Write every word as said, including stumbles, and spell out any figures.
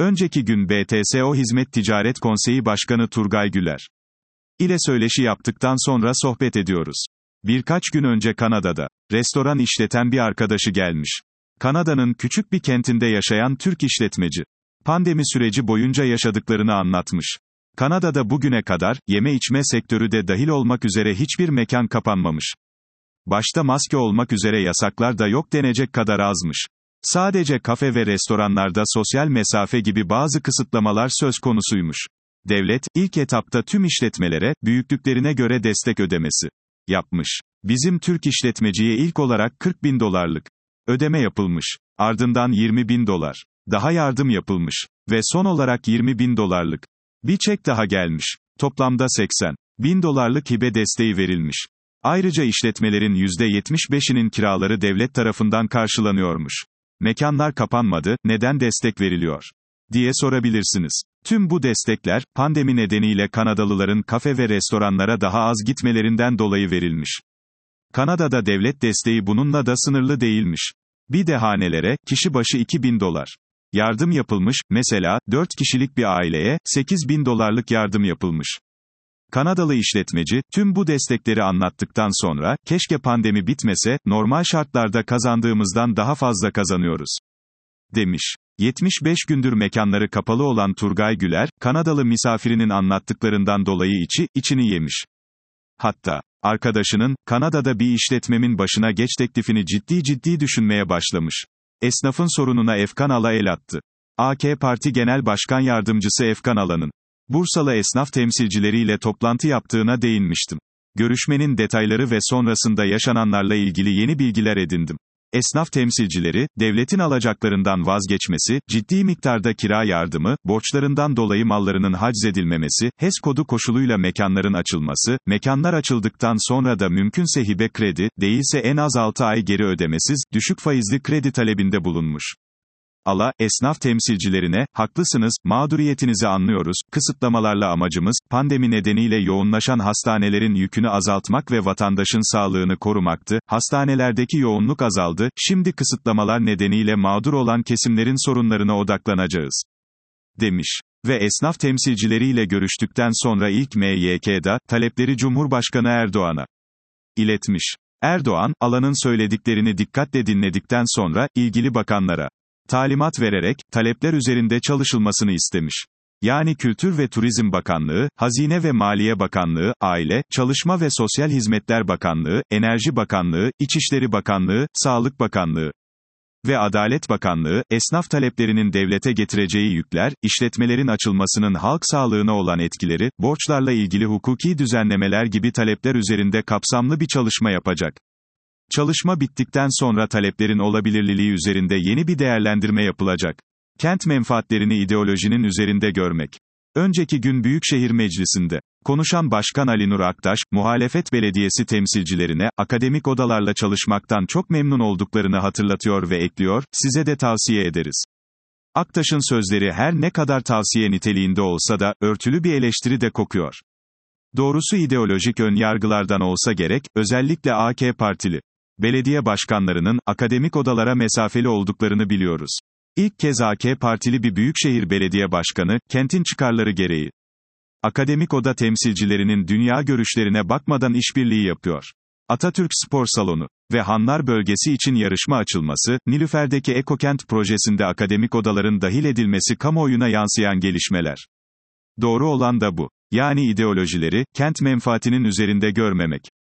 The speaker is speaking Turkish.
Önceki gün B T S O Hizmet Ticaret Konseyi Başkanı Turgay Güler ile söyleşi yaptıktan sonra sohbet ediyoruz. Birkaç gün önce Kanada'da restoran işleten bir arkadaşı gelmiş. Kanada'nın küçük bir kentinde yaşayan Türk işletmeci. Pandemi süreci boyunca yaşadıklarını anlatmış. Kanada'da bugüne kadar, yeme içme sektörü de dahil olmak üzere hiçbir mekan kapanmamış. Başta maske olmak üzere yasaklar da yok denecek kadar azmış. Sadece kafe ve restoranlarda sosyal mesafe gibi bazı kısıtlamalar söz konusuymuş. Devlet, ilk etapta tüm işletmelere, büyüklüklerine göre destek ödemesi yapmış. Bizim Türk işletmeciye ilk olarak kırk bin dolarlık ödeme yapılmış. Ardından yirmi bin dolar. Daha yardım yapılmış. Ve son olarak yirmi bin dolarlık bir çek daha gelmiş. Toplamda seksen bin dolarlık hibe desteği verilmiş. Ayrıca işletmelerin yüzde yetmiş beşinin kiraları devlet tarafından karşılanıyormuş. Mekanlar kapanmadı, neden destek veriliyor diye sorabilirsiniz. Tüm bu destekler, pandemi nedeniyle Kanadalıların kafe ve restoranlara daha az gitmelerinden dolayı verilmiş. Kanada'da devlet desteği bununla da sınırlı değilmiş. Bir de hanelere, kişi başı iki bin dolar yardım yapılmış, mesela, dört kişilik bir aileye, sekiz bin dolarlık yardım yapılmış. Kanadalı işletmeci, tüm bu destekleri anlattıktan sonra, keşke pandemi bitmese, normal şartlarda kazandığımızdan daha fazla kazanıyoruz demiş. yetmiş beş gündür mekanları kapalı olan Turgay Güler, Kanadalı misafirinin anlattıklarından dolayı içi, içini yemiş. Hatta, arkadaşının, Kanada'da bir işletmemin başına geç teklifini ciddi ciddi düşünmeye başlamış. Esnafın sorununa Efkan Ala el attı. A K Parti Genel Başkan Yardımcısı Efkan Ala'nın Bursalı esnaf temsilcileriyle toplantı yaptığına değinmiştim. Görüşmenin detayları ve sonrasında yaşananlarla ilgili yeni bilgiler edindim. Esnaf temsilcileri, devletin alacaklarından vazgeçmesi, ciddi miktarda kira yardımı, borçlarından dolayı mallarının haczedilmemesi, H E S kodu koşuluyla mekanların açılması, mekanlar açıldıktan sonra da mümkünse hibe kredi, değilse en az altı ay geri ödemesiz, düşük faizli kredi talebinde bulunmuş. Ala, esnaf temsilcilerine, haklısınız, mağduriyetinizi anlıyoruz, kısıtlamalarla amacımız, pandemi nedeniyle yoğunlaşan hastanelerin yükünü azaltmak ve vatandaşın sağlığını korumaktı, hastanelerdeki yoğunluk azaldı, şimdi kısıtlamalar nedeniyle mağdur olan kesimlerin sorunlarına odaklanacağız demiş. Ve esnaf temsilcileriyle görüştükten sonra ilk M Y K'da, talepleri Cumhurbaşkanı Erdoğan'a iletmiş. Erdoğan, Ala'nın söylediklerini dikkatle dinledikten sonra, ilgili bakanlara talimat vererek, talepler üzerinde çalışılmasını istemiş. Yani Kültür ve Turizm Bakanlığı, Hazine ve Maliye Bakanlığı, Aile, Çalışma ve Sosyal Hizmetler Bakanlığı, Enerji Bakanlığı, İçişleri Bakanlığı, Sağlık Bakanlığı ve Adalet Bakanlığı, esnaf taleplerinin devlete getireceği yükler, işletmelerin açılmasının halk sağlığına olan etkileri, borçlarla ilgili hukuki düzenlemeler gibi talepler üzerinde kapsamlı bir çalışma yapacak. Çalışma bittikten sonra taleplerin olabilirliliği üzerinde yeni bir değerlendirme yapılacak. Kent menfaatlerini ideolojinin üzerinde görmek. Önceki gün Büyükşehir Meclisi'nde konuşan Başkan Ali Nur Aktaş, muhalefet belediyesi temsilcilerine, akademik odalarla çalışmaktan çok memnun olduklarını hatırlatıyor ve ekliyor, size de tavsiye ederiz. Aktaş'ın sözleri her ne kadar tavsiye niteliğinde olsa da, örtülü bir eleştiri de kokuyor. Doğrusu ideolojik ön yargılardan olsa gerek, özellikle A K Partili belediye başkanlarının, akademik odalara mesafeli olduklarını biliyoruz. İlk kez A K Partili bir büyükşehir belediye başkanı, kentin çıkarları gereği akademik oda temsilcilerinin dünya görüşlerine bakmadan işbirliği yapıyor. Atatürk Spor Salonu ve Hanlar bölgesi için yarışma açılması, Nilüfer'deki Ekokent projesinde akademik odaların dahil edilmesi kamuoyuna yansıyan gelişmeler. Doğru olan da bu. Yani ideolojileri, kent menfaatinin üzerinde görmemek.